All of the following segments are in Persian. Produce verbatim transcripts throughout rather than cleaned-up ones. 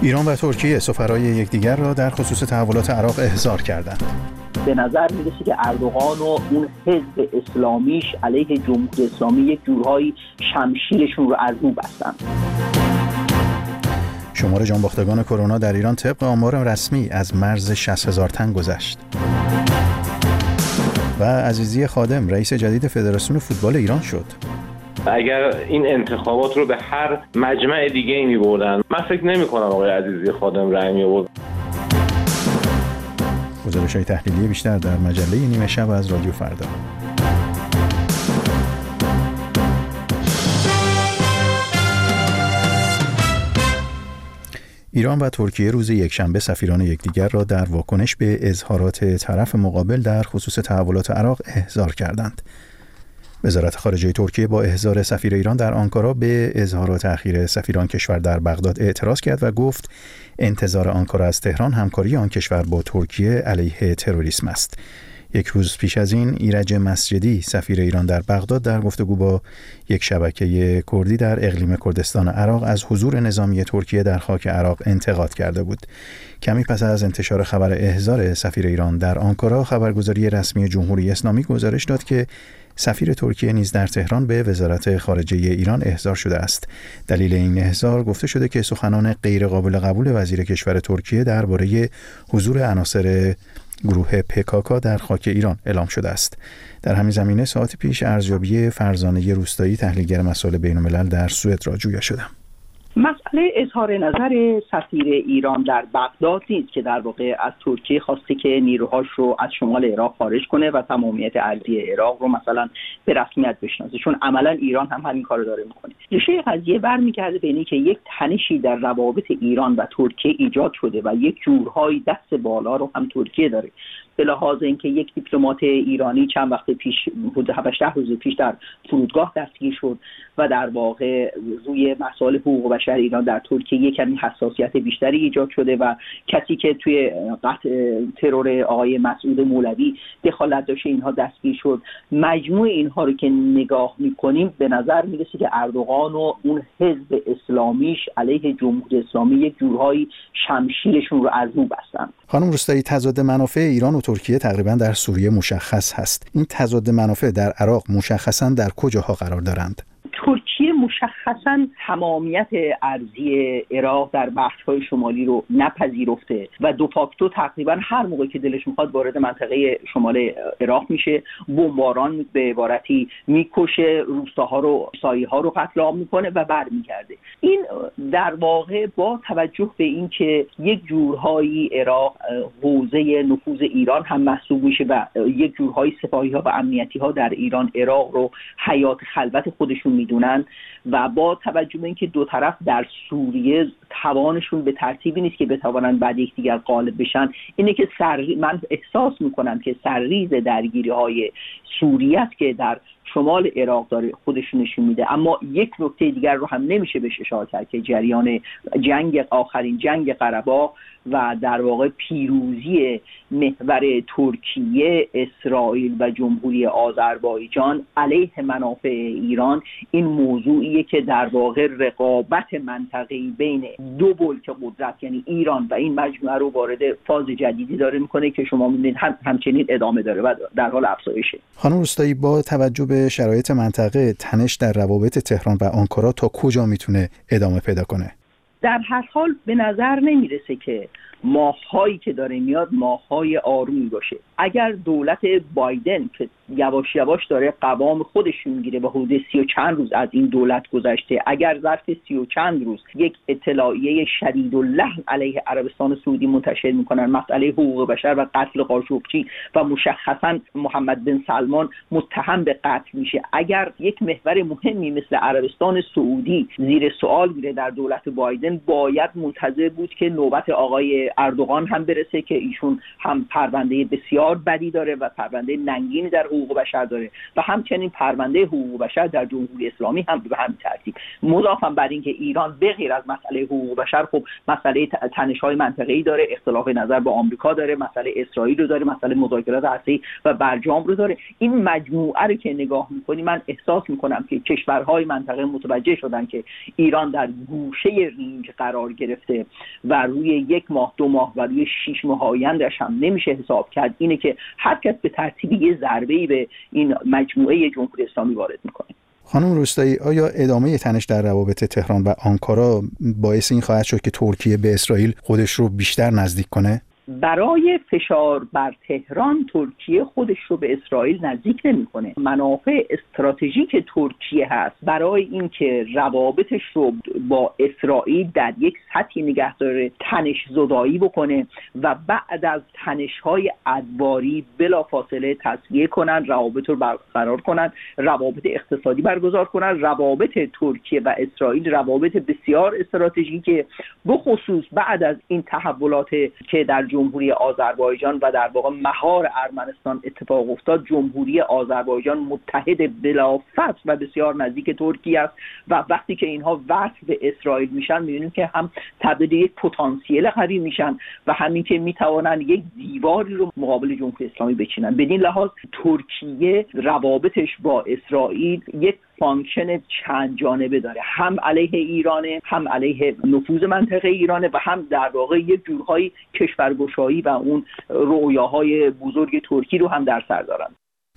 ایران و ترکیه سفرای یکدیگر را در خصوص تحولات عراق احضار کردند. به نظر میرسه که اردوغان و اون حزب اسلامیش علیه جمهوری اسلامی یک جورهایی شمشیرشون رو از رو بستن. شمار جانباختگان کرونا در ایران طبق آمار رسمی از مرز شصت هزار تن گذشت. و عزیزی خادم رئیس جدید فدراسیون فوتبال ایران شد. اگر این انتخابات رو به هر مجمع دیگه ای می بردن، من فکر نمی کنم آقای عزیزی خادم رأی می آورد. گزارش‌های تحلیلی بیشتر در مجله نیمه شب از رادیو فردا. ایران و ترکیه روز یکشنبه سفیران یکدیگر را در واکنش به اظهارات طرف مقابل در خصوص تحولات عراق احضار کردند. وزارت خارجه ترکیه با احضار سفیر ایران در آنکارا به اظهارات اخیر سفیران کشور در بغداد اعتراض کرد و گفت انتظار آنکارا از تهران همکاری آن کشور با ترکیه علیه تروریسم است. یک روز پیش از این ایرج مسجدی سفیر ایران در بغداد در گفتگو با یک شبکه کردی در اقلیم کردستان عراق از حضور نظامی ترکیه در خاک عراق انتقاد کرده بود. کمی پس از انتشار خبر احضار سفیر ایران در آنکارا، خبرگزاری رسمی جمهوری اسلامی گزارش داد که سفیر ترکیه نیز در تهران به وزارت خارجه ایران احضار شده است. دلیل این احضار گفته شده که سخنان غیر قابل قبول وزیر کشور ترکیه درباره حضور عناصر گروه پکاکا در خاک ایران اعلام شده است. در همین زمینه ساعت پیش ارزیابی فرزانه روستایی تحلیلگر مسائل بین‌الملل در سوئد را جویا شدم. مسئله اظهار نظر سفیر ایران در بغداد نیست که در واقع از ترکیه خواسته که نیروهاش رو از شمال عراق خارج کنه و تمامیت ارضی عراق رو مثلا به رسمیت بشناسه، چون عملا ایران هم همین کارو داره میکنه. ریشه قضیه برمیگرده به اینکه یک تنشی در روابط ایران و ترکیه ایجاد شده و یک جورهای دست بالا رو هم ترکیه داره. به لحاظ اینکه یک دیپلمات ایرانی چند وقت پیش حدود هفت روز پیش در فرودگاه دستگیر شد و در واقع روی مسائل حقوق بشر ایران در ترکیه کمی حساسیت بیشتری ایجاد شده و کسی که توی قتل ترور آقای مسعود مولوی دخالت داشته اینها دستگیر شد. مجموع اینها رو که نگاه می‌کنیم به نظر میرسه که اردوغان و اون حزب اسلامیش علیه جمهوری اسلامی یک جورهایی شمشیرشون رو از رو بستن. خانم روستایی، تضاد منافع ایران و ترکیه تقریبا در سوریه مشخص هست. این تضاد منافع در عراق مشخصاً در کجاها قرار دارند؟ ترکیه مشخصاً تمامیت ارضی عراق در بخش‌های شمالی رو نپذیرفته و دو فاکتو تقریباً هر موقع که دلش می‌خواد وارد منطقه شمال عراق میشه، بمباران به عبارتی میکشه، روستاها رو، سایه‌ها رو قتل عام میکنه و برمیگرده. این در واقع با توجه به اینکه یک جورهایی عراق حوزه نفوذ ایران هم محسوب میشه و یک جورهایی سپاهی‌ها و امنیتی‌ها در ایران عراق رو حیات خلوت خودشون میدونن و با توجه به اینکه دو طرف در سوریه توانشون به ترتیبی نیست که بتوانند بعد یکدیگر غالب بشن، اینه که سر من احساس میکنم که سرریز درگیری‌های سوریه است که در شمال عراق داره خودشون نشون میده. اما یک نکته دیگر رو هم نمیشه بهش اشاره کرد که جریان جنگ آخرین جنگ قره‌باغ و در واقع پیروزی محور ترکیه، اسرائیل و جمهوری آذربایجان علیه منافع ایران این موضوعیه که در واقع رقابت منطقه‌ای بین دو بلوک قدرت یعنی ایران و این مجموعه رو وارد فاز جدیدی داره میکنه که شما می‌بینید هم همچنین ادامه داره و در حال افزایشه. خانم روستایی، با توجه به شرایط منطقه، تنش در روابط تهران و آنکارا تا کجا میتونه ادامه پیدا کنه؟ در هر حال به نظر نمیرسه که ماه‌هایی که داره میاد ماه‌های آرومی باشه. اگر دولت بایدن که یواش یواش داره قوام خودش میگیره و حدود سی و چند روز از این دولت گذشته، اگر ظرف سی و چند روز یک اطلاعیه شدید اللحن علیه عربستان سعودی منتشر میکنن، مسئله حقوق بشر و قتل قاشقچی و مشخصا محمد بن سلمان متهم به قتل میشه، اگر یک محور مهمی مثل عربستان سعودی زیر سوال میره در دولت بایدن، باید منتظر بود که نوبت آقای اردوغان هم برسه که ایشون هم پرونده بسیار بسیار بدی داره و پرونده ننگینی در حقوق بشر داره و همچنین پرونده حقوق بشر در جمهوری اسلامی هم به همین ترتیب. مضافاً بر اینکه ایران به غیر از مسئله حقوق بشر خب مسئله تنش‌های منطقه‌ای داره، اختلاف نظر با آمریکا داره، مسئله اسرائیل رو داره، مسئله مذاکرات هسته‌ای و برجام رو داره. این مجموعه رو که نگاه می‌کنی من احساس می‌کنم که کشورهای منطقه متوجه شدن که ایران در گوشه رینج قرار گرفته و روی یک ماه دو ماه و روی شش ماه آینده‌اش هم نمیشه حساب کرد. اینه که هر کس به ترتیب یه ضربه‌ای به این مجموعه جمهوری اسلامی وارد می‌کنه. خانم روستایی، آیا ادامه تنش در روابط تهران و آنکارا باعث این خواهد شد که ترکیه به اسرائیل خودش رو بیشتر نزدیک کنه؟ برای فشار بر تهران ترکیه خودش رو به اسرائیل نزدیک نمی‌کنه. منافع استراتژیک ترکیه هست برای اینکه روابطش رو با اسرائیل در یک سطحی نگه داره، تنش زدایی بکنه و بعد از تنش‌های ادواری بلافاصله تسویه کنن، روابط رو برقرار کنن، روابط اقتصادی برگزار کنن. روابط ترکیه و اسرائیل روابط بسیار استراتژیکه، بخصوص بعد از این تحولات که در جمهوری آذربایجان و در واقع مهار ارمنستان اتفاق افتاد. جمهوری آذربایجان متحد بلافاصله و بسیار نزدیک ترکیه است و وقتی که اینها وصل به اسرائیل میشن میبینیم که هم تبدیل یک پتانسیل قوی میشن و همین که میتوانن یک دیواری رو مقابل جمهوری اسلامی بچینن. بدین لحاظ ترکیه روابطش با اسرائیل یک فانکشن چند جانبه داره، هم علیه ایرانه، هم علیه نفوذ منطقه ایرانه و هم در واقع یک جورهای کشورگشایی و اون رویاهای بزرگ ترکی رو هم در سر دارن.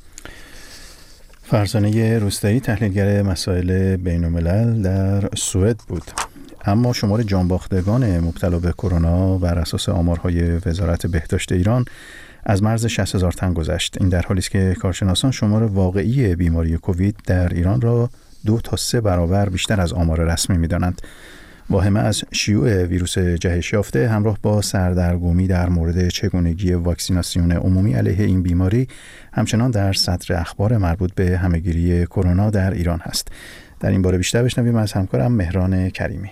فرزانه روستایی، تحلیلگر مسائل بین‌الملل در سوئد بود. اما شمار جانباختگان مبتلا به کرونا بر اساس آمارهای وزارت بهداشت ایران از مرز شصت هزار تن گذشت. این در حالی است که کارشناسان شمار واقعی بیماری کووید در ایران را دو تا سه برابر بیشتر از آمار رسمی می‌دانند. واهمه از شیوع ویروس جهش یافته همراه با سردرگمی در مورد چگونگی واکسیناسیون عمومی علیه این بیماری همچنان در صدر اخبار مربوط به همهگیری کرونا در ایران هست. در این باره بیشتر بشنویم از همکارم مهران کریمی.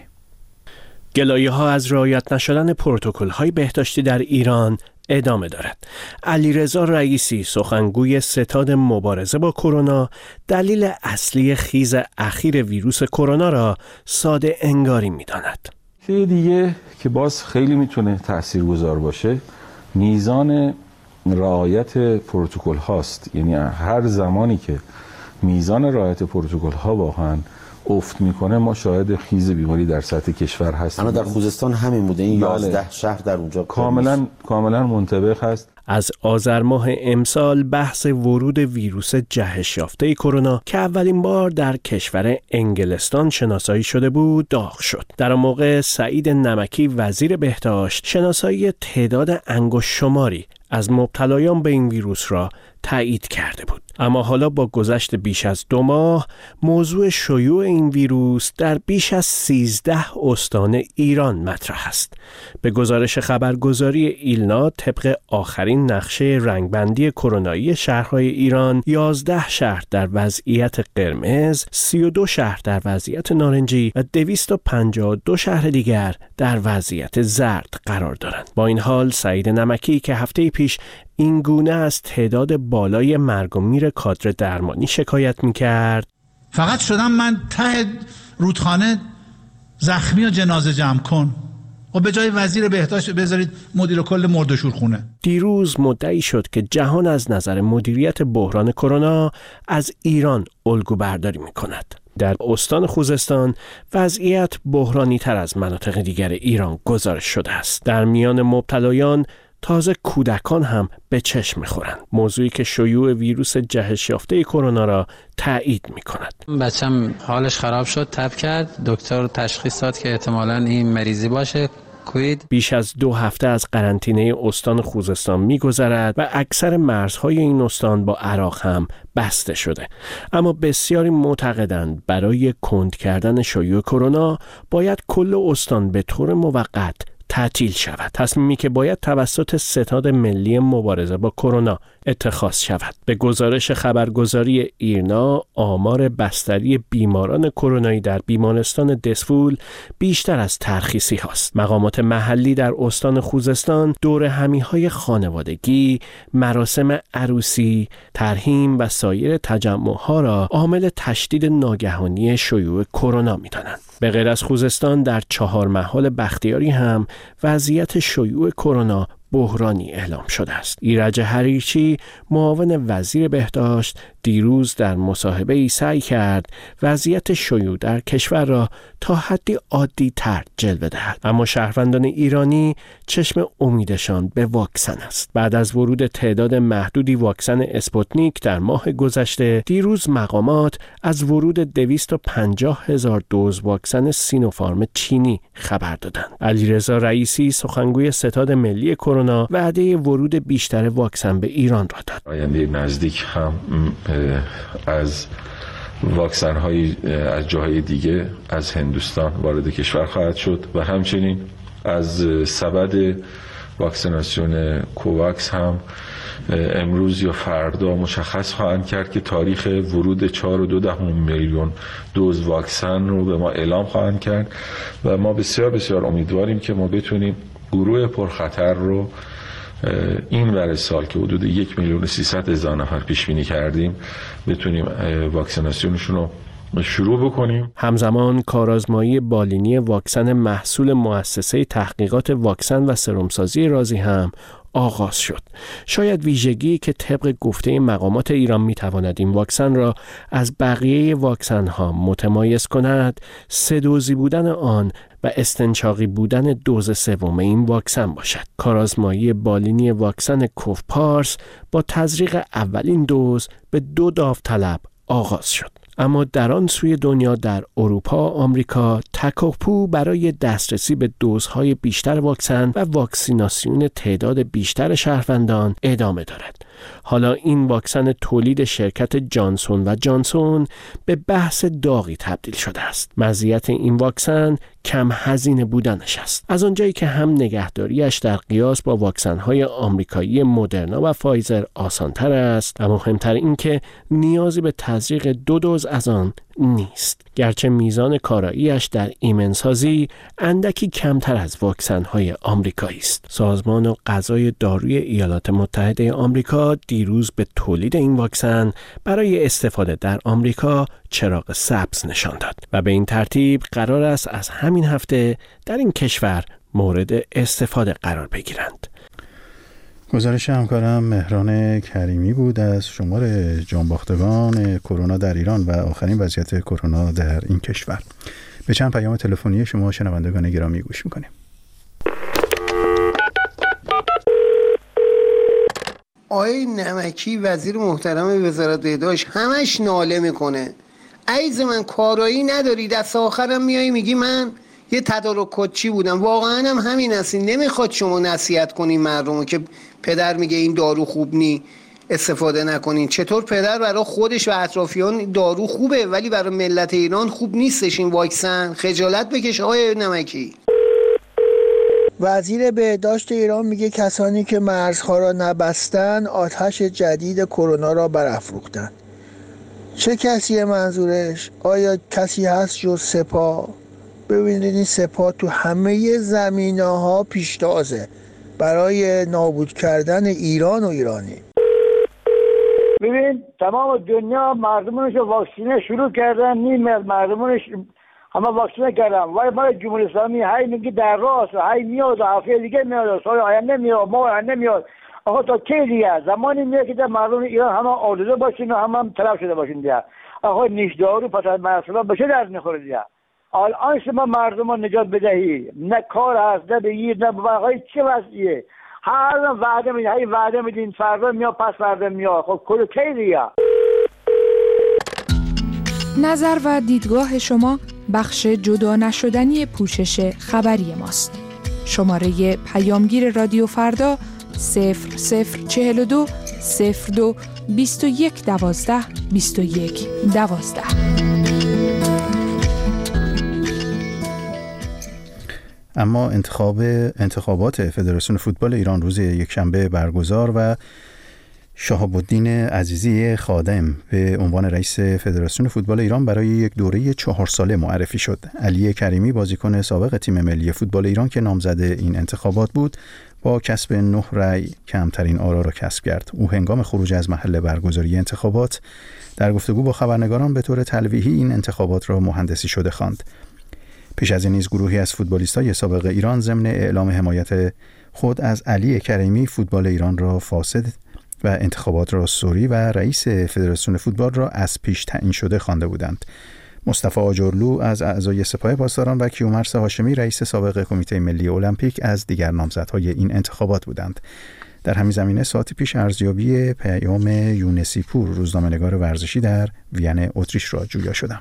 گلایه‌ها از رعایت نشدن پروتکل‌های بهداشتی در ایران ادامه دارد. علیرضا رئیسی، سخنگوی ستاد مبارزه با کرونا، دلیل اصلی خیز اخیر ویروس کرونا را ساده انگاری می‌داند. چیز دیگه که باز خیلی میتونه تاثیرگذار باشه میزان رعایت پروتکل هاست. یعنی هر زمانی که میزان رعایت پروتکل ها واقعا افت میکنه ما شاهد خیز بیماری در سطح کشور هستیم. اما در خوزستان همین بوده، این یازده شهر در اونجا کاملا کاملا منطبق هست. از آذر ماه امسال بحث ورود ویروس جهش یافته کرونا که اولین بار در کشور انگلستان شناسایی شده بود داغ شد. در آن موقع سعید نمکی وزیر بهداشت شناسایی تعداد انگشت شماری از مبتلایان به این ویروس را تایید کرده بود. اما حالا با گذشت بیش از دو ماه موضوع شیوع این ویروس در بیش از سیزده استان ایران مطرح است. به گزارش خبرگزاری ایلنا طبق آخرین نقشه رنگبندی کرونایی شهرهای ایران، یازده شهر در وضعیت قرمز، سی و دو شهر در وضعیت نارنجی و دویست و پنجاه و دو شهر دیگر در وضعیت زرد قرار دارند. با این حال سعید نمکی که هفته پیش این گونه از تعداد بالای مرگ و میر کادر درمانی شکایت می‌کرد، فقط شدم من ته رودخانه زخمی و جنازه جمع کن و به جای وزیر بهداشت بذارید مدیر کل مرده‌شورخونه. دیروز مدعی شد که جهان از نظر مدیریت بحران کرونا از ایران الگو برداری می‌کند. در استان خوزستان وضعیت بحرانی تر از مناطق دیگر ایران گزارش شده است. در میان مبتلایان تازه کودکان هم به چشم می‌خورند، موضوعی که شیوع ویروس جهش یافته کرونا را تایید می‌کند. بچم حالش خراب شد، تب کرد، دکتر تشخیص داد که احتمالاً این مریضی باشه کووید. بیش از دو هفته از قرنطینه استان خوزستان می‌گذرد و اکثر مرزهای این استان با عراق هم بسته شده. اما بسیاری معتقدند برای کند کردن شیوع کرونا باید کل استان به طور موقت تعطیل شود. تصمیمی که باید توسط ستاد ملی مبارزه با کرونا اتخاذ شود. به گزارش خبرگزاری ایرنا، آمار بستری بیماران کرونایی در بیمارستان دسفول بیشتر از ترخیصی هاست. مقامات محلی در استان خوزستان دور همی‌های خانوادگی، مراسم عروسی، ترحیم و سایر تجمع‌ها را عامل تشدید ناگهانی شیوع کرونا می‌دانند. به غیر از خوزستان در چهار محال بختیاری هم وضعیت شیوع کرونا بحرانی اعلام شده است. ایرج حریرچی، معاون وزیر بهداشت، دیروز در مصاحبه‌ای سعی کرد وضعیت شیوع در کشور را تا حدی عادی تر جلوه دهد، اما شهروندان ایرانی چشم امیدشان به واکسن است. بعد از ورود تعداد محدودی واکسن اسپوتنیک در ماه گذشته، دیروز مقامات از ورود دویست و پنجاه هزار دوز واکسن سینوفارم چینی خبر دادند. علیرضا رئیسی، سخنگوی ستاد ملی کرونا، وعده ورود بیشتر واکسن به ایران را داد. آینده نزدیک هم از واکسن های از جاهای دیگه از هندوستان وارد کشور خواهد شد و همچنین از سبد واکسیناسیون کوواکس هم امروز یا فردا مشخص خواهند کرد که تاریخ ورود چهار و دو دهم میلیون دوز واکسن رو به ما اعلام خواهند کرد و ما بسیار بسیار امیدواریم که ما بتونیم گروه پرخطر رو این ور سال که حدود یک میلیون و سیصد هزار نفر پیش بینی کردیم بتونیم واکسیناسیونشون رو شروع بکنیم. همزمان کارآزمایی بالینی واکسن محصول مؤسسه تحقیقات واکسن و سرمسازی رازی هم آغاز شد. شاید ویژگی که طبق گفته مقامات ایران میتواند این واکسن را از بقیه واکسن ها متمایز کند، سه دوزی بودن آن و استنشاقی بودن دوز سوم این واکسن باشد. کارآزمایی بالینی واکسن کوفپارس با تزریق اولین دوز به دو داوطلب آغاز شد. اما در آن سوی دنیا، در اروپا و آمریکا، تکاپو برای دسترسی به دوزهای بیشتر واکسن و واکسیناسیون تعداد بیشتر شهروندان ادامه دارد. حالا این واکسن تولید شرکت جانسون و جانسون به بحث داغی تبدیل شده است. مزیت این واکسن کم هزینه بودنش است. از آنجایی که هم نگهداریش در قیاس با واکسن‌های آمریکایی مدرنا و فایزر آسان‌تر است، و مهمتر این که نیازی به تزریق دو دوز از آن نیست. گرچه میزان کاراییش در ایمنسازی اندکی کمتر از واکسن‌های آمریکایی است. سازمان غذای داروی ایالات متحده آمریکا دیروز به تولید این واکسن برای استفاده در آمریکا چراغ سبز نشان داد و به این ترتیب قرار است از همین هفته در این کشور مورد استفاده قرار بگیرند. گزارش همکارم مهران کریمی بود از شمار جانباختگان کرونا در ایران و آخرین وضعیت کرونا در این کشور. به چند پیام تلفنی شما شنوندگان گرامی گوش میکنیم. آقای نمکی وزیر محترم وزارت بهداشت همش ناله میکنه، عیز من کارایی نداری، دست آخرم میای میگی من یه تدارک کدچی بودم. واقعا هم همین هستین، نمیخواد شما نصیحت کنین مردمو که پدر میگه این دارو خوب نی استفاده نکنین. چطور پدر برای خودش و اطرافیان دارو خوبه ولی برای ملت ایران خوب نیستش این واکسن؟ خجالت بکش آقای نمکی. وزیر بهداشت ایران میگه کسانی که مرزها را نبستن آتش جدید کرونا را برافروختن. چه کسیه منظورش؟ آیا کسی هست جز سپاه؟ ببینید این سپاه تو همه زمینه‌ها پیشتازه برای نابود کردن ایران و ایرانی. ببین تمام دنیا مردمونش واکسینه شروع کردن، نیم مردمونش همه واکسینه کردن، ولی ما جمهوری اسلامی هی میگه در راست، هی میاد هفته دیگه میاد، سال آینده میاد، ما آینده میاد. آقا تا کی دیگه؟ زمانی میاد که در مردم ایران همه آلوده باشین و همه هم طرف شده باشین دیگه. آقا نیشدارو پس از مرسلا بشه درد نخوره دیگه. الان شما مردم رو نجات بدهی، نه کار هست، نه بگیر، نه بقای چه وضعیه؟ هر وعده میدین، هی وعده میدین، فردا میاد، پس فردا میاد. خب کل کی دیگه؟ نظر و دیدگاه شما بخش جدا نشدنی پوشش خبری ماست. شماره پیامگیر رادیو فردا صفر صفر چهل و دو صفر دو بیست و یک دوازده بیست و یک دوازده. اما انتخاب انتخابات فدراسیون فوتبال ایران روز یکشنبه برگزار و شهاب الدین عزیزی خادم به عنوان رئیس فدراسیون فوتبال ایران برای یک دوره چهار ساله معرفی شد. علی کریمی بازیکن سابق تیم ملی فوتبال ایران که نامزد این انتخابات بود با کسب نه رأی کمترین آرا را کسب کرد. او هنگام خروج از محل برگزاری انتخابات در گفتگو با خبرنگاران به طور تلویحی این انتخابات را مهندسی شده خواند. پیش از این نیز گروهی از فوتبالیستای سابق ایران ضمن اعلام حمایت خود از علی کریمی فوتبال ایران را فاسد و انتخابات را سوری و رئیس فدراسیون فوتبال را از پیش تعیین شده خوانده بودند. مصطفی آجرلو از اعضای سپاه پاسداران و کیومرث هاشمی رئیس سابق کمیته ملی المپیک از دیگر نامزدهای این انتخابات بودند. در همین زمینه ساعتی پیش ارزیابی پیام یونسی پور روزنامه‌نگار ورزشی در وین اتریش را جویا شدم.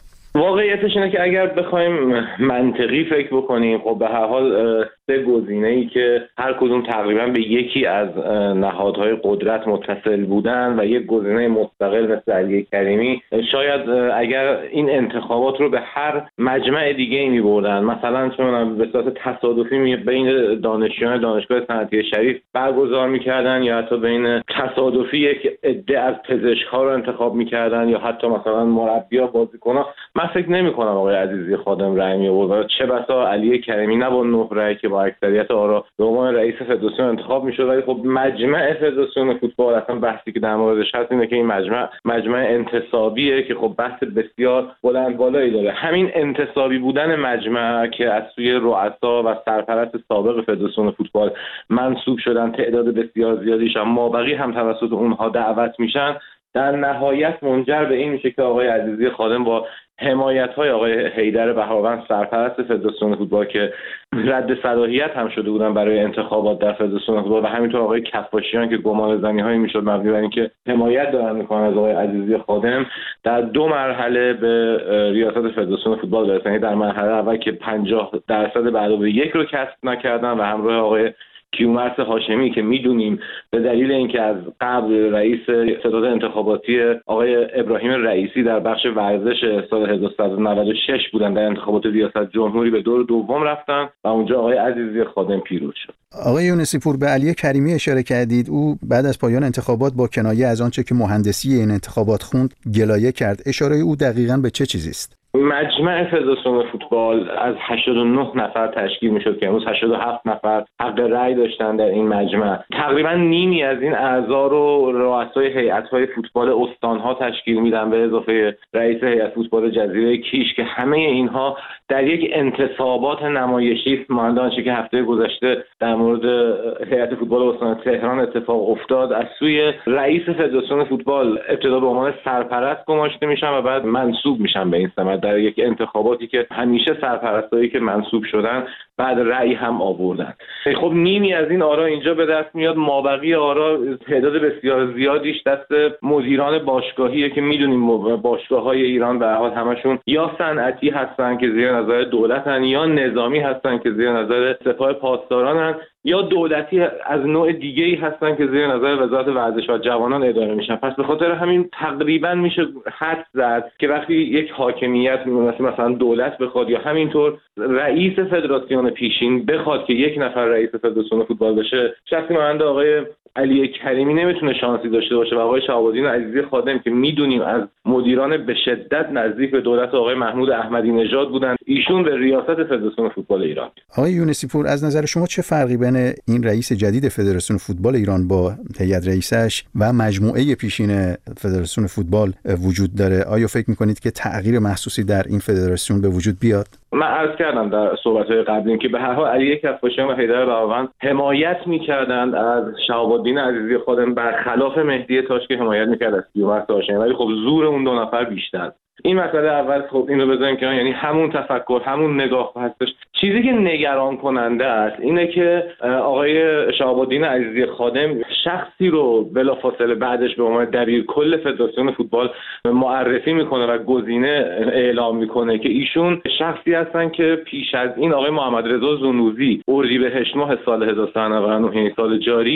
واقعیتش اینه که اگر بخوایم منطقی فکر بکنیم، خب به هر حال سه گزینه‌ای که هر کدوم تقریبا به یکی از نهادهای قدرت متصل بودن و یک گزینه مستقل مثل علی کریمی، شاید اگر این انتخابات رو به هر مجمع دیگه می‌بردن، مثلا چون به صورت تصادفی بین دانشجویان دانشگاه صنعتی شریف برگزار می‌کردن یا حتی بین تصادفی یک عده از پزشک‌ها رو انتخاب می‌کردن یا حتی مثلا مربی‌ها بازیکن‌ها، من فکر نمی‌کنم آقای عزیزی خادم رأی می‌آورد. چه بسا علی کریمی نه با نه رأی که با اکثریت آرا به عنوان رئیس فدراسیون انتخاب می‌شد، ولی خب مجمع فدراسیون فوتبال اصلا بحثی که در موردش هست اینه که این مجمع مجمع انتصابیه که خب بحث بسیار بلند بالایی داره. همین انتصابی بودن مجمع که از سوی رؤسا و سرپرست سابق فدراسیون فوتبال منصوب شدن، تعداد بسیار زیادیش هم مابقی هم توسط اونها دعوت میشن، در نهایت منجر به این میشه که آقای عزیزی خادم با حمایت‌های آقای حیدر بهاوند سرپرست فدراسیون فوتبال که رد صلاحیت هم شده بودن برای انتخابات در فدراسیون فوتبال و همینطور آقای کفاشیان که گمان زنی‌هایی میشد مبنی بر اینکه حمایت دارن میکنن از آقای عزیزی خادم، در دو مرحله به ریاست فدراسیون فوتبال برسن. در مرحله اول که پنجاه درصد به علاوه یک رو کسب نکردن و همراه آقای کیومرث هاشمی که میدونیم به دلیل اینکه از قبل رئیس ستاد انتخاباتی آقای ابراهیم رئیسی در بخش ورزش سال هزار و سیصد و نود و شش بودن، در انتخابات ریاست جمهوری به دور دوم رفتن و اونجا آقای عزیزی خادم پیروز شد. آقای یونسی پور، به علی کریمی اشاره کردید. او بعد از پایان انتخابات با کنایه از آنچه که مهندسی این انتخابات خوند گلایه کرد. اشاره او دقیقاً به چه چیزی است؟ مجمع فدراسیون فوتبال از هشتاد و نه نفر تشکیل میشد که امروز هشتاد و هفت نفر حق رأی داشتن در این مجمع. تقریبا نیمی از این اعضا رو رؤسای هیئت‌های فوتبال استان‌ها تشکیل میدن به اضافه رئیس هیئت فوتبال جزیره کیش که همه اینها در یک انتصابات نمایشی مانند آنچه که هفته گذشته در مورد هیئت فوتبال استان تهران اتفاق افتاد از سوی رئیس فدراسیون فوتبال ابتدا به عنوان سرپرست گماشته میشن و بعد منصوب میشن به این سمت در یک انتخاباتی که همیشه سرپرستایی که منصوب شدن بعد رأی هم آوردن. خب نیمی از این آرا اینجا به دست میاد، مابقی آرا تعداد بسیار زیادیش دست مدیران باشگاهیه که میدونیم باشگاه‌های ایران به هر حال همشون یا صنعتی هستن که زیر نظر دولتن یا نظامی هستن که زیر نظر سپاه پاسدارانن یا دولتی از نوع دیگه‌ای هستن که زیر نظر وزارت ورزش و جوانان اداره میشن. پس به خاطر همین تقریبا میشه حد زد که وقتی یک حاکمیت مثل مثلا دولت بخواد یا همینطور رئیس فدراسیون پیشین بخواد که یک نفر رئیس فدراسیون فوتبال بشه، شخصی مانند آقای علی کریمی نمیتونه شانسی داشته باشه و آقای شهاب الدین عزیزی خادم که میدونیم از مدیران به شدت نزدیک به دولت آقای محمود احمدی نژاد بودن، ایشون به ریاست فدراسیون فوتبال ایران. آقای یونسی پور، از نظر شما چه فرقی بین این رئیس جدید فدراسیون فوتبال ایران با هیئت رئیسش و مجموعه پیشین فدراسیون فوتبال وجود داره؟ آیا فکر میکنید که تغییر محسوسی در این فدراسیون به وجود بیاد؟ من عرض کردم در صحبت‌های قبلی که به هر حال علی کفاشیان و حیدر بهاوند حمایت می‌کردند از شهاب الدین عزیزی خادم برخلاف مهدی تاش که حمایت می‌کرد از کیومرث هاشمی، ولی خب زور اون دو نفر بیشتر. این مسئله اول خب اینو بذاریم که یعنی همون تفکر همون نگاه هستش. چیزی که نگران کننده است اینه که آقای شهاب الدین عزیزی خادم شخصی رو بلافاصله بعدش به عنوان دبیرکل فدراسیون فوتبال معرفی میکنه و گزینه اعلام میکنه که ایشون شخصی هستن که پیش از این آقای محمد رضا زنوزی اردیبهشت ماه سال هزار و سیصد و نود و نه سال جاری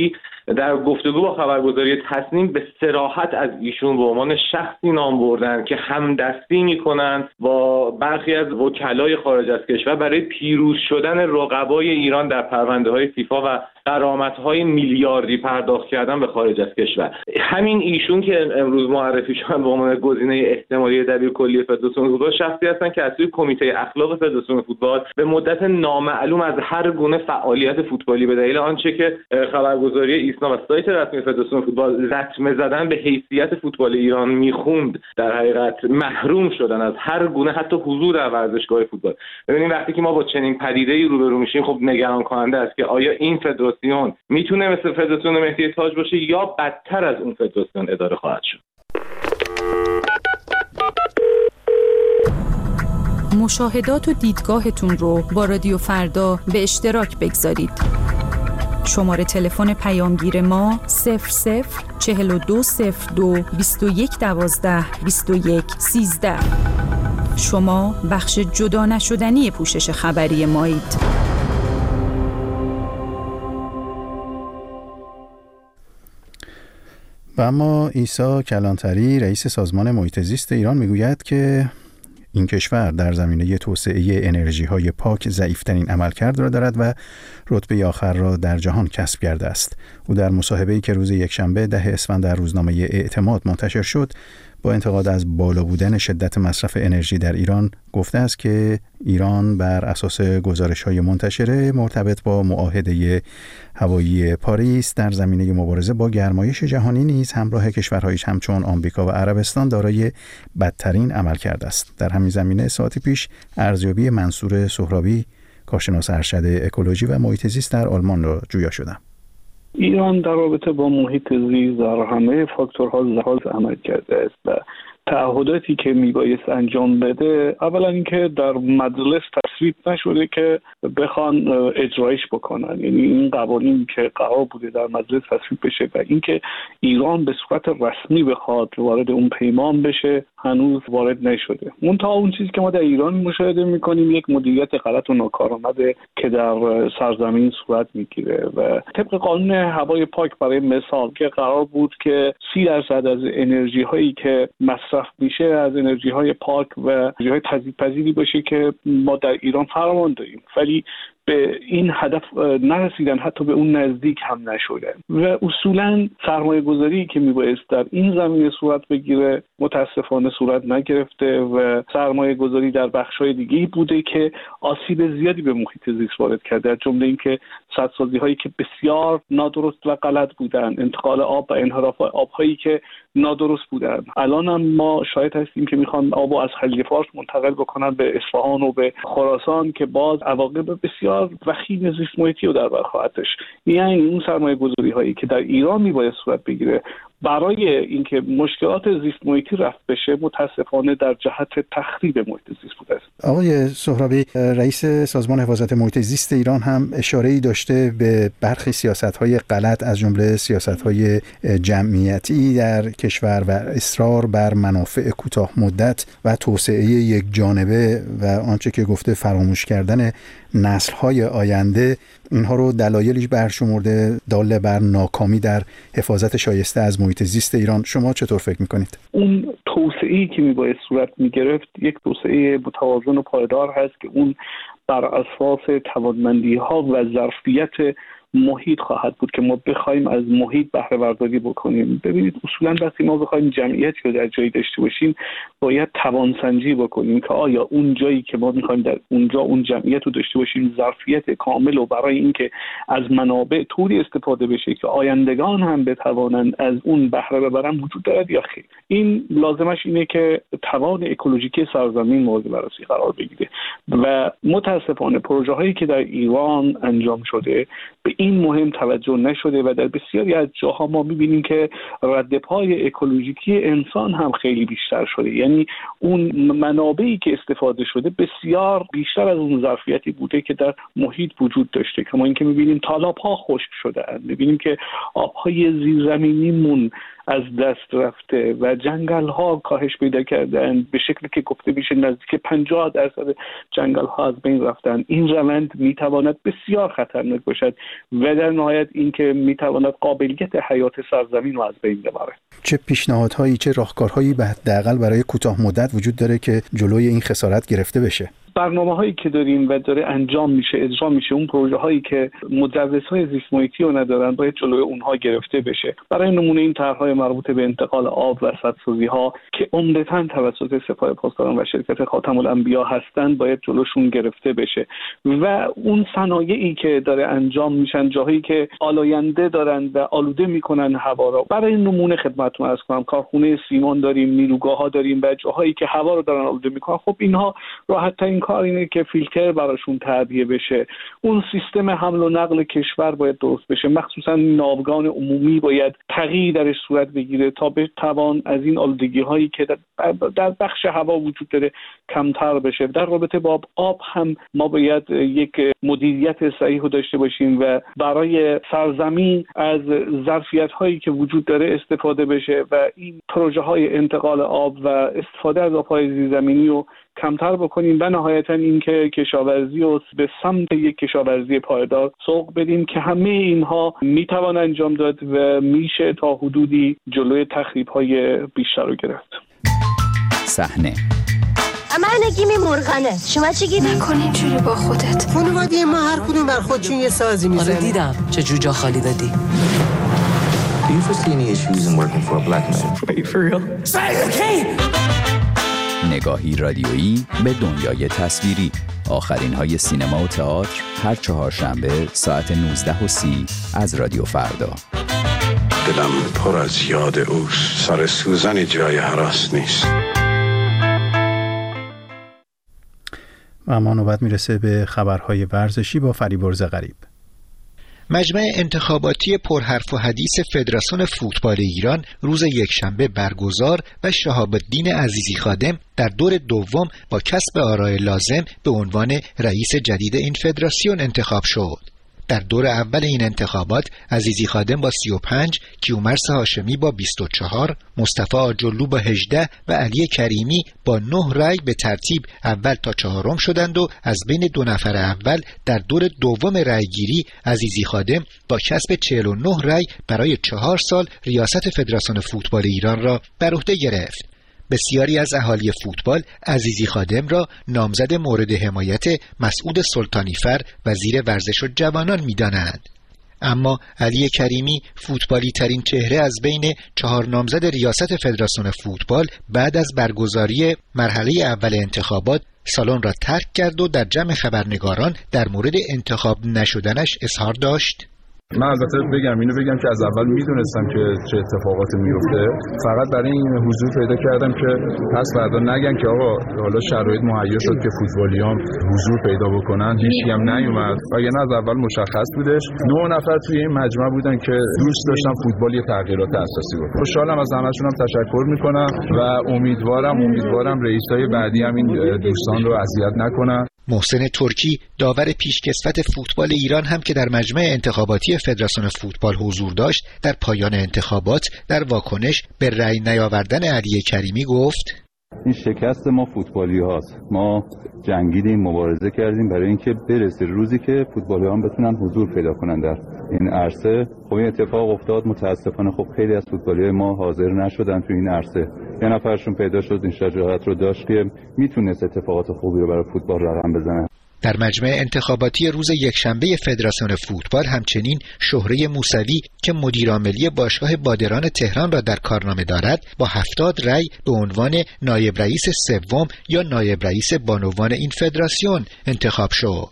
در گفتگو با خبرگزاری تصنیم به صراحت از ایشون به عنوان شخصی نام بردن که همدستی میکنن با برخی از وکلای خارج از کشور برای پیروز شدن رقبای ایران در پرونده‌های فیفا و غرامت‌های میلیاردی پرداخت کردن به خارج از کشور. همین ایشون که امروز معرفی شدن به عنوان گزینه احتمالی دبیرکلی فدراسیون فوتبال، شخصی هستند که از سوی کمیته اخلاق فدراسیون فوتبال به مدت نامعلوم از هر گونه فعالیت فوتبالی به دلیل آنچه که خبرگزاری ایسنا و سایت رسمی فدراسیون فوتبال لطمه زدن به حیثیت فوتبال ایران میخوند، در حقیقت محروم شدن از هر گونه حتی حضور در ورزشگاه فوتبال. ببینید وقتی که ما با چنین پدیده‌ای روبرو میشیم، خب نگران کننده است که آیا این فدراسیون میتونه مثل فدراسیون مهدی تاج باشه یا بدتر از اون فدراسیون اداره خواهد شد. مشاهدات و دیدگاهتون رو با رادیو فردا به اشتراک بگذارید. شماره تلفن پیامگیر ما صفر صفر چهل و دو صفر دو بیست و یک دوازده بیست و یک سیزده. شما بخش جدا نشدنی پوشش خبری مایید. و اما عیسی کلانتری رئیس سازمان محیط زیست ایران میگوید که این کشور در زمینه توسعه انرژی‌های پاک ضعیف‌ترین عملکرد را دارد و رتبه آخر را در جهان کسب کرده است. او در مصاحبه‌ای که روز یکشنبه ده اسفند در روزنامه اعتماد منتشر شد، با انتقاد از بالا بودن شدت مصرف انرژی در ایران گفته است که ایران بر اساس گزارش‌های منتشره مرتبط با معاهده هوایی پاریس در زمینه مبارزه با گرمایش جهانی نیز همراه کشورهای همچون آمریکا و عربستان دارای بدترین عملکرد است. در همین زمینه ساعتی پیش ارزیابی منصور سهرابی، کارشناس ارشد اکولوژی و محیط زیست در آلمان را جویا شدم. ایران در رابطه با محیط زیست در همه فاکتورها لحاظ عمل کرده است و تعهداتی که میبایست انجام بده، اولا اینکه در مجلس تصویب نشده که بخوان اجرایش بکنن، یعنی این قوانین که قرار بوده در مجلس تصویب بشه و اینکه ایران به صورت رسمی بخواد وارد اون پیمان بشه هنوز وارد نشده. منتها اون چیزی که ما در ایران مشاهده میکنیم یک مدیریت غلط و ناکارآمده که در سرزمین صورت میگیره و طبق قانون هوای پاک برای مثال که قرار بود که سی درصد از انرژی هایی که مصرف میشه از انرژی های پاک و انرژی های تجدیدپذیری باشه که ما در ایران فرمان داریم، ولی به این هدف نرسیدن، حتی به اون نزدیک هم نشدن و اصولا سرمایه گذاری که میبایست در این زمینه صورت بگیره متاسفانه صورت نگرفته و سرمایه گذاری در بخش‌های دیگه‌ای بوده که آسیب زیادی به محیط زیست وارد کرده، از جمله اینکه سدسازی هایی که بسیار نادرست و غلط بودن، انتقال آب و انحراف آب‌هایی که نادرست بودن. الان هم ما شاهد هستیم که میخوان آبو از خلیج فارس منتقل بکنن به اصفهان و به خراسان که باز عواقب بسیار وخیم زیست محیطی رو در بر خواهد داشت. یعنی اون سرمایه گذاری هایی که در ایران میباید صورت بگیره برای اینکه مشکلات زیست محیطی رفع بشه متاسفانه در جهت تخریب محیط زیست بوده است. آقای سهرابی، رئیس سازمان حفاظت محیط زیست ایران هم اشاره‌ای داشته به برخی سیاست‌های غلط از جمله سیاست‌های جمعیتی در کشور و اصرار بر منافع کوتاه مدت و توسعه یک جانبه و آنچه که گفته فراموش کردن نسل‌های آینده، اینها رو دلایلی برشمرده دال بر ناکامی در حفاظت شایسته از محیط زیست ایران. شما چطور فکر می‌کنید؟ اون توسعه‌ای که میباید صورت می‌گرفت یک توسعه متوازن و پایدار هست که اون بر اساس توانمندی‌ها و ظرفیت محیط خواهد بود که ما بخوایم از محیط بهره برداری بکنیم. ببینید اصولا وقتی ما بخوایم جمعیتی رو در جایی داشته باشیم باید توانسنجی بکنیم که آیا اون جایی که ما میخوایم در اونجا اون جمعیت رو داشته باشیم ظرفیت کامل و برای اینکه از منابع طوری استفاده بشه که آیندگان هم بتوانند از اون بهره ببرن وجود دارد یا خیر. این لازمش اینه که توان اکولوژیکی سرزمین مورد بررسی قرار بگیره و متاسفانه پروژه هایی که در ایران انجام شده به این مهم توجه نشده و در بسیاری از جاها ما می‌بینیم که رد پای اکولوژیکی انسان هم خیلی بیشتر شده، یعنی اون منابعی که استفاده شده بسیار بیشتر از اون ظرفیتی بوده که در محیط وجود داشته. کما اینکه می‌بینیم تالاب‌ها خشک شده‌اند، می‌بینیم که آب‌های زیرزمینیمون از دست رفته و جنگل ها کاهش پیدا کردن، به شکلی که گفته میشه نزدیک پنجاه درصد جنگل ها از بین رفتن. این روند میتواند بسیار خطرناک باشد و در نهایت اینکه میتواند قابلیت حیات سرزمین رو از بین ببره. چه پیشنهادهایی، چه راهکارهایی به حداقل برای کوتاه مدت وجود داره که جلوی این خسارت گرفته بشه؟ برنامه هایی که داریم و داره انجام میشه، اجرا میشه، اون پروژه هایی که مجوز های زیست محیطی رو ندارن باید جلوی اونها گرفته بشه. برای نمونه این طرح‌های مربوط به انتقال آب و سدسازی ها که عمدتاً توسط سپاه پاسداران و شرکت خاتم الانبیا هستند باید جلوشون گرفته بشه و اون صنایعی که داره انجام میشن، جاهایی که آلاینده دارن و آلوده میکنن هوا را، برای نمونه خدمتتون عرض کنم کارخونه سیمان داریم، نیروگاه ها داریم و جاهایی که هوا رو دارن آلوده میکنن، خب اینها راحت این کار اینه که فیلتر براشون تعبیه بشه. اون سیستم حمل و نقل کشور باید درست بشه، مخصوصا ناوگان عمومی باید تغییر درش صورت بگیره تا بتوان از این آلودگی هایی که در بخش هوا وجود داره کمتر بشه. در رابطه با آب هم ما باید یک مدیریت صحیح داشته باشیم و برای سرزمین از ظرفیت هایی که وجود داره استفاده بشه و این پروژه های انتقال آب و استفاده از آب‌های زیرزمینی رو کمتر بکنیم و نهایتا اینکه کشاورزی رو به سمت یک کشاورزی پایدار سوق بدیم که همه اینها میتوان انجام داد و میشه تا حدودی جلوی تخریب‌های بیشتر رو گرفت. صحنه من نگیمی مرغنه، شما چی گیری؟ نکن اینجوری با خودت. خانواده ما هر کدوم بر خودشون یه سازی میزنه. آره دیدم چه جوجا خالی دادی. Do you foresee any issues in working for a black man? Are you for real? Say okay. نگاهی رادیویی به دنیای تصویری. آخرین های سینما و تئاتر هر چهارشنبه ساعت نوزده و سی از رادیو فردا. دلم پر از یاد اوست، سر سوزن جای هراس نیست. و اما نوبت میرسه به خبرهای ورزشی با فریبرز غریب. مجمع انتخاباتی پرحرف و حدیث فدراسیون فوتبال ایران روز یکشنبه برگزار و شهاب الدین عزیزی خادم در دور دوم با کسب آرای لازم به عنوان رئیس جدید این فدراسیون انتخاب شد. در دور اول این انتخابات عزیزی خادم با سی و پنج، کیومرث هاشمی با بیست و چهار، مصطفی آجرلو با هجده و علی کریمی با نه رأی به ترتیب اول تا چهارم شدند و از بین دو نفر اول در دور دوم رأیگیری عزیزی خادم با کسب چهل و نه رأی برای چهار سال ریاست فدراسیون فوتبال ایران را بر عهده گرفت. بسیاری از اهالی فوتبال عزیزی خادم را نامزد مورد حمایت مسعود سلطانیفر وزیر ورزش و جوانان می‌دانند. اما علی کریمی فوتبالی ترین چهره از بین چهار نامزد ریاست فدراسیون فوتبال بعد از برگزاری مرحله اول انتخابات سالن را ترک کرد و در جمع خبرنگاران در مورد انتخاب نشدنش اظهار داشت. من البته بگم اینو بگم که از اول میدونستم که چه اتفاقاتی میفته، فقط برای این حضور پیدا کردم که پس فردا نگن که آقا حالا شرایط مهیا شد که فوتبالیام حضور پیدا بکنن، هیچکی هم نیومد. وگرنه از اول مشخص بودش. نه نفر توی این مجمع بودن که دوست داشتن فوتبال یه تغییرات اساسی بکنه. خوشحالم، از همه‌شون هم تشکر میکنم و امیدوارم امیدوارم رئیسای بعدی هم این دوستان رو اذیت نکنن. محسن ترکی داور پیشکسوت فوتبال ایران هم که در مجمع انتخاباتی فدراسیون فوتبال حضور داشت در پایان انتخابات در واکنش به رأی نیاوردن علی کریمی گفت: این شکست ما فوتبالی هاست. ما جنگیدیم، مبارزه کردیم برای اینکه برسه روزی که فوتبالیان بتونن حضور پیدا کنن در این عرصه. خب این اتفاق افتاد، متاسفانه خب خیلی از فوتبالیای ما حاضر نشدن تو این عرصه. یه نفرشون پیدا شد این شجاعت رو داشت که میتونست اتفاقات خوبی رو برای فوتبال رقم بزنه. در مجمع انتخاباتی روز یکشنبه فدراسیون فوتبال همچنین شهره موسوی که مدیر عاملی باشگاه بادران تهران را در کارنامه دارد با هفتاد رأی به عنوان نایب رئیس سوم یا نایب رئیس بانوان این فدراسیون انتخاب شد.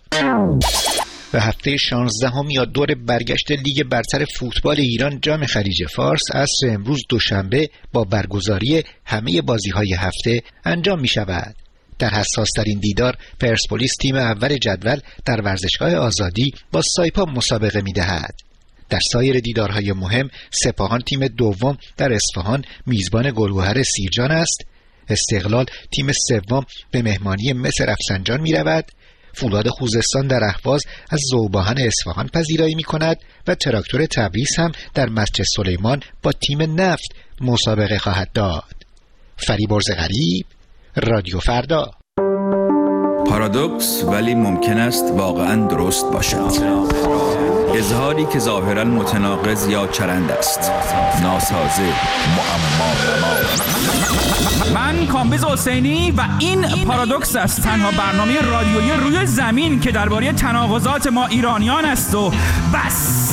و هفته شانزدهم یا دور برگشت لیگ برتر فوتبال ایران جام خلیج فارس عصر امروز دوشنبه با برگزاری همه بازی‌های هفته انجام می‌شود. در حساس‌ترین دیدار پرسپولیس تیم اول جدول در ورزشگاه آزادی با سایپا مسابقه می‌دهد. در سایر دیدارهای مهم سپاهان تیم دوم در اصفهان میزبان گلگهر سیرجان است. استقلال تیم سوم به مهمانی مس رفسنجان می‌رود فولاد خوزستان در اهواز از ذوباهن اصفهان پذیرایی می‌کند و تراکتور تبریز هم در مسجد سلیمان با تیم نفت مسابقه خواهد داد. فریبرز غریب، رادیو فردا. پارادوکس ولی ممکن است واقعاً درست باشد. اظهاری که ظاهراً متناقض یا چرند است، ناسازه، معما نما. من کامبیز حسینی و این پارادوکس است، تنها برنامه رادیویی روی زمین که درباره تناقضات ما ایرانیان است و بس.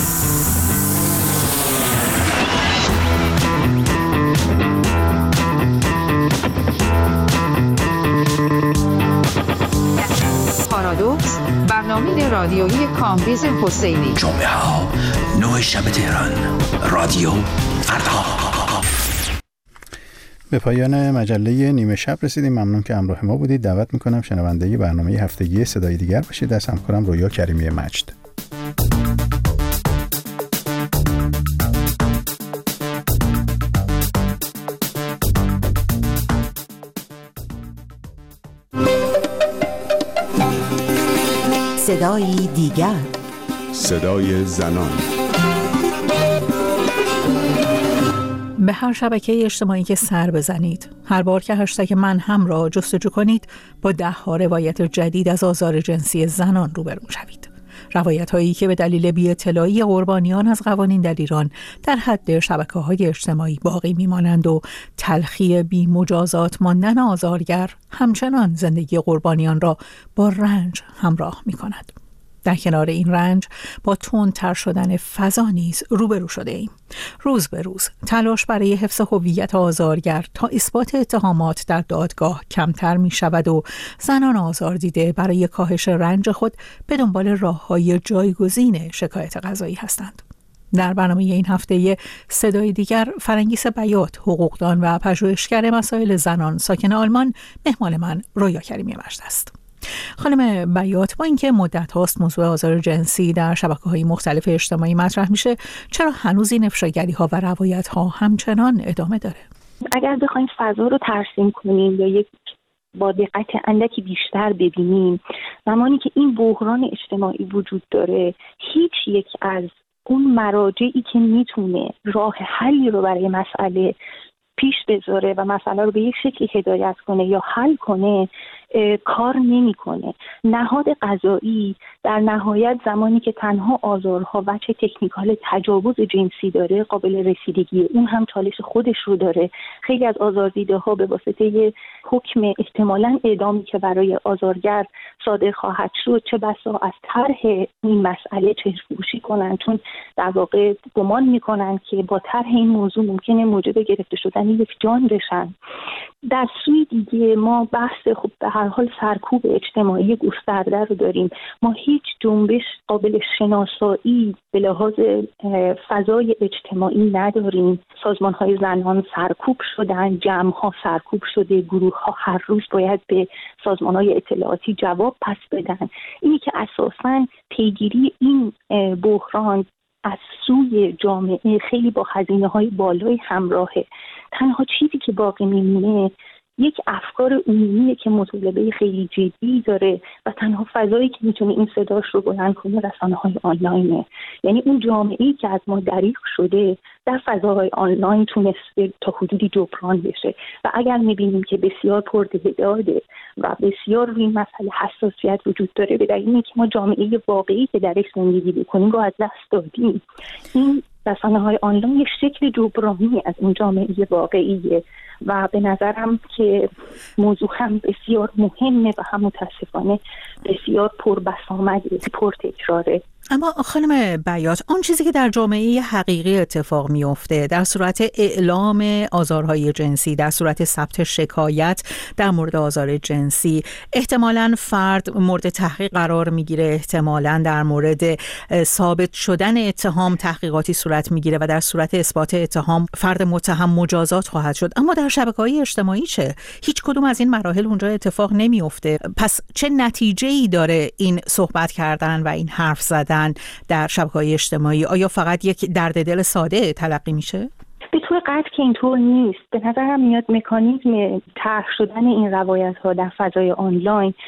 پارادوکس، برنامه رادیویی کامبیز حسینی. جمعه ها نه شب تهران، رادیو فردا. به پایان مجله نیمه شب رسیدیم. ممنون که همراه ما بودید. دعوت میکنم شنونده برنامه هفتگی صدای دیگر باشید از همکارم رویا کریمی مجد. صدای دیگر، صدای زنان. به هر شبکه اجتماعی که سر بزنید، هر بار که هشتگ من هم را جستجو کنید، با ده ها روایت جدید از آزار جنسی زنان روبرو شوید. روایت هایی که به دلیل بی اطلاعی قربانیان از قوانین در ایران در حد شبکه های اجتماعی باقی میمانند و تلخی بی مجازات ماندن آزارگر همچنان زندگی قربانیان را با رنج همراه می کند. در کنار این رنج با تندتر شدن فضا نیز روبرو شده ایم. روز به روز تلاش برای حفظ هویت آزارگر تا اثبات اتهامات در دادگاه کمتر می شود و زنان آزار دیده برای کاهش رنج خود به دنبال راه‌های جایگزین شکایت قضایی هستند. در برنامه این هفته صدای دیگر، فرنگیس بیات، حقوقدان و پژوهشگر مسائل زنان ساکن آلمان، مهمان من رویا کریمی مجد است. خانم بیات، با اینکه مدت هاست موضوع آزار جنسی در شبکه‌های مختلف اجتماعی مطرح میشه، چرا هنوز این افشاگری‌ها و روایت‌ها همچنان ادامه داره؟ اگر بخوایم فضا رو ترسیم کنیم یا یک با دقت اندکی بیشتر ببینیم، زمانی که این بحران اجتماعی وجود داره، هیچ یک از اون مراجعی که میتونه راه حلی رو برای مسئله پیش بذاره و مسئله رو به یک شکلی هدایت کنه یا حل کنه کار نمی‌کنه. نهاد قضایی در نهایت زمانی که تنها آزارها وجه تکنیکال تجاوز جنسی داره، قابل رسیدگی اون هم چالش خودش رو داره. خیلی از آزاردیده‌ها به واسطه حکم احتمالاً اعدامی که برای آزارگر صادر خواهد شد، چه بسا از طرح این مسئله چشم‌پوشی کنن، چون در واقع گمان می‌کنن که با طرح این موضوع ممکنه موجب گرفته شدن یک جان بشن. در سوی دیگه ما بحث خب به هر حال سرکوب اجتماعی گسترده رو داریم. ما هیچ جنبش قابل شناسایی به لحاظ فضای اجتماعی نداریم. سازمان‌های زنان سرکوب شدن، جمع‌ها سرکوب شده، گروه‌ها هر روز باید به سازمان‌های اطلاعاتی جواب پس بدن. اینی که اساساً پیگیری این بحران از سوی جامعه خیلی با هزینه‌های بالای همراهه. تنها چیزی که باقی میمونه یک افکار عمومیه که مطالبه خیلی جدی داره و تنها فضایی که میتونه این صداش رو بلند کنه رسانه‌های آنلاینه. یعنی اون جامعه‌ای که از ما دریغ شده در فضاهای آنلاین تونسته تا حدودی جبران بشه و اگر میبینیم که بسیار پرده‌داده و بسیار روی این مسئله حساسیت وجود داره به دلیل اینکه ما جامعه واقعی که درش زندگی بکنیم رو از دست دادیم، این رسانه‌های آنلاین یک شکل جبرانی از اون جامعه واقعیه و به نظرم که موضوع هم بسیار مهمه و هم متاسفانه بسیار پربسامده، پرتکراره. اما خانم بیات، اون چیزی که در جامعه حقیقی اتفاق میفته در صورت اعلام آزارهای جنسی، در صورت ثبت شکایت در مورد آزار جنسی، احتمالاً فرد مورد تحقیق قرار میگیره، احتمالاً در مورد ثابت شدن اتهام تحقیقاتی صورت میگیره و در صورت اثبات اتهام فرد متهم مجازات خواهد شد. اما در شبکه‌های اجتماعی چه؟ هیچ کدوم از این مراحل اونجا اتفاق نمیفته. پس چه نتیجه‌ای داره این صحبت کردن و این حرف زدن در شبکه‌های اجتماعی؟ آیا فقط یک درد دل ساده تلقی میشه؟ به طور قطع که اینطور نیست. به نظرم میاد مکانیزم طرح شدن این روایت‌ها در فضای آنلاین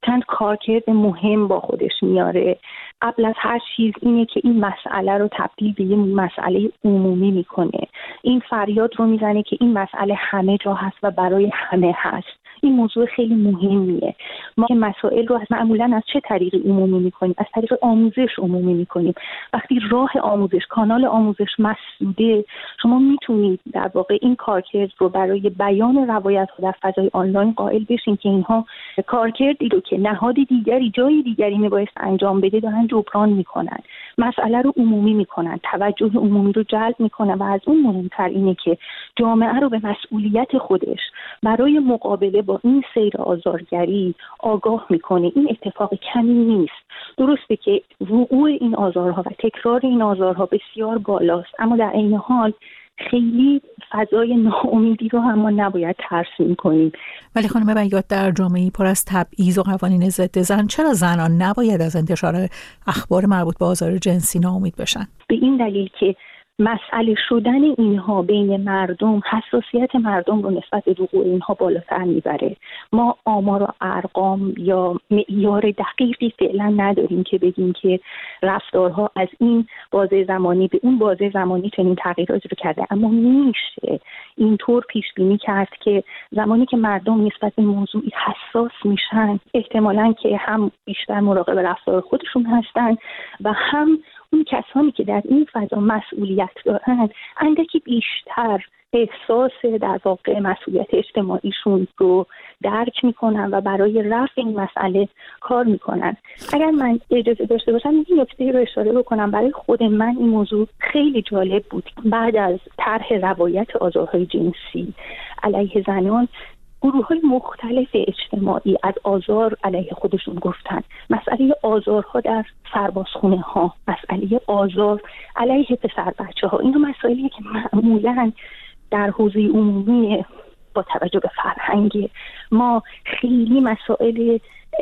چند کارکرد مهم با خودش میاره. قبل از هر چیز اینه که این مسئله رو تبدیل به یه مسئله عمومی میکنه. این فریاد رو میزنه که این مسئله همه جا هست و برای همه هست. این موضوع خیلی مهمیه. ما که مسائل رو معمولاً از چه طریقی عمومی میکنیم؟ از طریق آموزش عمومی میکنیم. وقتی راه آموزش، کانال آموزش مسدوده، شما میتونید در واقع این کارکرد رو برای بیان روایت ها در فضای آنلاین قائل بشین که اینها کارکردی رو که نهاد دیگری جای دیگری میبایست انجام بده دارن جبران میکنن، مسئله رو عمومی میکنن، توجه عمومی رو جلب میکنن و از اون مهمتر اینه که جامعه رو به مسئولیت خودش برای مقابله با این سیر آزارگری آگاه میکنه. این اتفاق کمی نیست. درسته که وقوع این آزارها و تکرار این آزارها بسیار بالاست، اما در عین حال خیلی فضای ناامیدی رو هم ما نباید ترسیم کنیم. ولی خانم بیات، در جامعه‌ای پر از تبعیض و قوانین ضد زن چرا زنان نباید از انتشار اخبار مربوط به آزار جنسی ناامید بشن؟ به این دلیل که مسئله شدن اینها بین مردم حساسیت مردم رو نسبت به وقوع اینها بالاتر میبره. ما آمار و ارقام یا معیار دقیقی فعلا نداریم که بگیم که رفتارها از این بازه زمانی به اون بازه زمانی چنین تغییراتی رو کرده، اما میشه اینطور پیش بینی کرد که زمانی که مردم نسبت به موضوعی حساس میشن احتمالاً که هم بیشتر مراقب رفتار خودشون هستن و هم اون کسانی که در این فضا مسئولیت دارن اندکی بیشتر احساس در واقع مسئولیت اجتماعیشون رو درک میکنن و برای رفع این مسئله کار میکنن. اگر من اجازه داشته باشم این نکته رو اشاره بکنم. برای خود من این موضوع خیلی جالب بود. بعد از طرح روایت آزارهای جنسی علیه زنان، گروه‌های مختلف اجتماعی از آزار علیه خودشون گفتن. مسئله آزارها در سربازخونه ها، مسئله آزار علیه پسر بچه ها، این مسائلی که معمولاً در حوزه عمومی با توجه به فرهنگ ما خیلی مسائل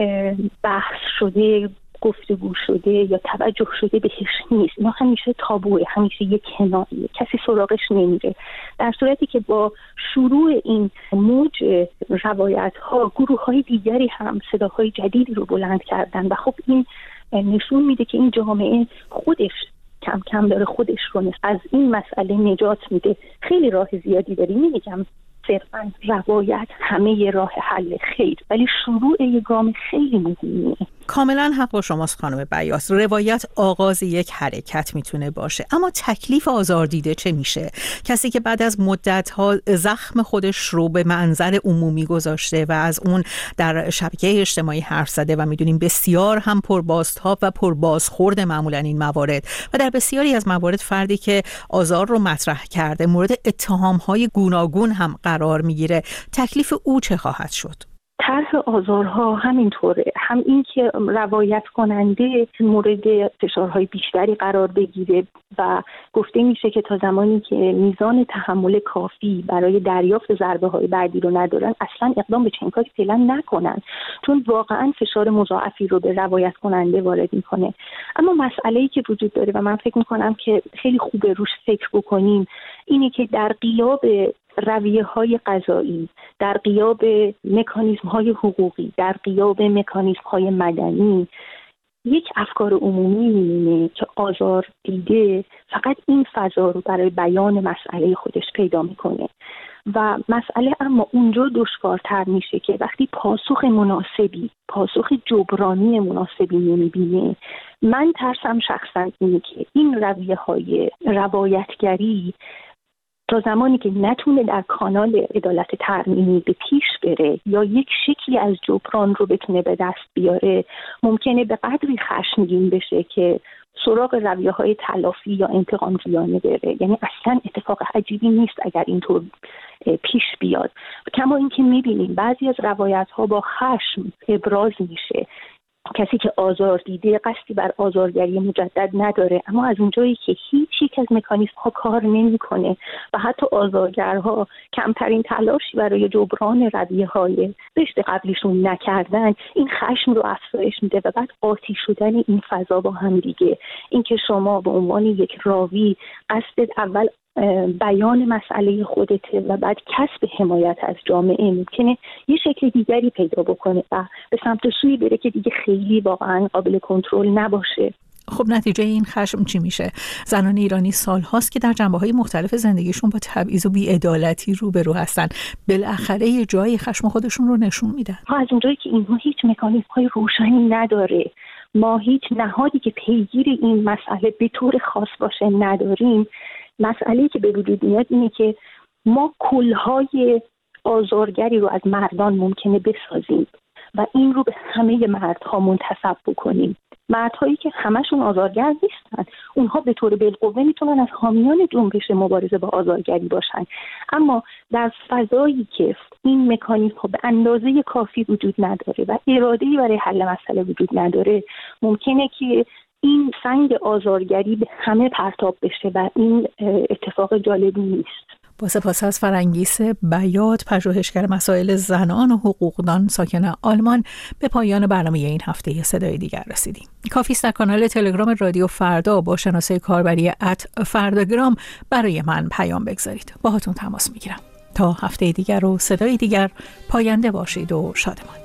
بحث شده، گفتگو شده یا توجه شده بهش نیست. اینا همیشه تابوه، همیشه یک کنایه، کسی سراغش نمیره. در صورتی که با شروع این موج روایت ها گروه های دیگری هم صداهای جدیدی رو بلند کردن و خب این نشون میده که این جامعه خودش کم کم داره خودش رو از این مسئله نجات میده. خیلی راه زیادی داریم، نمیگم صرفاً روایت همه راه حل خیر، ولی شروع یک گام خیلی مهمه. کاملا حق با شماست خانم بیات. روایت آغاز یک حرکت میتونه باشه، اما تکلیف آزاردیده چه میشه؟ کسی که بعد از مدت‌ها زخم خودش رو به منظر عمومی گذاشته و از اون در شبکه اجتماعی حرف زده و میدونیم بسیار هم پربازتاب و پربازخورد معمولا این موارد و در بسیاری از موارد فردی که آزار رو مطرح کرده مورد اتهام‌های گوناگون هم قرار میگیره، تکلیف او چه خواهد شد؟ طرح آزارها همینطوره، هم این که روایت کننده مورد فشارهای بیشتری قرار بگیره و گفته میشه که تا زمانی که میزان تحمل کافی برای دریافت ضربه های بعدی رو ندارن اصلا اقدام به چنین کاری فعلا نکنن، چون واقعا فشار مضاعفی رو به روایت کننده وارد میکنه. اما مسئله‌ای که وجود داره و من فکر میکنم که خیلی خوبه روش فکر بکنیم اینه که در غیاب رویه های قضایی، در غیاب مکانیزم های حقوقی، در غیاب مکانیزم های مدنی، یک افکار عمومی می‌بینه که آزار دیده فقط این فضا رو برای بیان مسئله خودش پیدا میکنه و مسئله اما اونجا دشوارتر میشه که وقتی پاسخ مناسبی، پاسخ جبرانی مناسبی نمیبینه. من ترسم شخصا اینه که این رویه های روایتگری تا زمانی که نتونه در کانال عدالت ترمیمی به پیش بره یا یک شکلی از جبران رو بتونه به دست بیاره، ممکنه به قدری خشمگین بشه که سراغ رویه‌های تلافی یا انتقام جویانه بره. یعنی اصلا اتفاق عجیبی نیست اگر اینطور پیش بیاد. کما اینکه می‌بینیم بعضی از روایت‌ها با خشم ابراز میشه. کسی که آزار دیده قصدی بر آزارگری مجدد نداره، اما از اونجایی که هیچ یک از مکانیزم ها کار نمیکنه و حتی آزارگرها کمترین تلاشی برای جبران رویه های رشد قبلیشون نکردن، این خشم رو افزایش میده و بعد قاطی شدن این فضا با هم دیگه، اینکه شما به عنوان یک راوی قصد اول بیان مسئله خودته و بعد کسب حمایت از جامعه ممکنه یه شکل دیگری پیدا بکنه و به سمت سوی بره که دیگه خیلی واقعا قابل کنترل نباشه. خب نتیجه این خشم چی میشه؟ زنان ایرانی سالهاست که در جنبه‌های مختلف زندگیشون با تبعیض و بی‌عدالتی روبرو هستن. بالاخره یه جایی خشم خودشون رو نشون میدن. از اونجایی که اینها هیچ مکانیزم‌های روشنی نداره، ما هیچ نهادی که پیگیر این مسئله به طور خاص باشه نداریم، مسئله‌ای که به وجود میاد اینه که ما کلهای آزارگری رو از مردان ممکنه بسازیم و این رو به همه مردها منتسب بکنیم. مردهایی که همشون آزارگر نیستن، اونها به طور بالقوه میتونن از حامیان جنبش مبارزه با آزارگری باشن، اما در فضایی که این مکانیزم ها به اندازه کافی وجود نداره و اراده‌ای برای حل مسئله وجود نداره، ممکنه که این سنگ آزارگری به همه پرتاب بشه و این اتفاق جالبی نیست. با سپاس از فرنگیس بیات، پژوهشگر مسائل زنان و حقوقدان ساکن آلمان، به پایان برنامه این هفته صدای دیگر رسیدیم. کافی است در کانال تلگرام رادیو فردا با شناسه کاربری ات فرداگرام برای من پیام بگذارید. باهاتون تماس میگیرم. تا هفته دیگر و صدای دیگر، پاینده باشید و شادمان.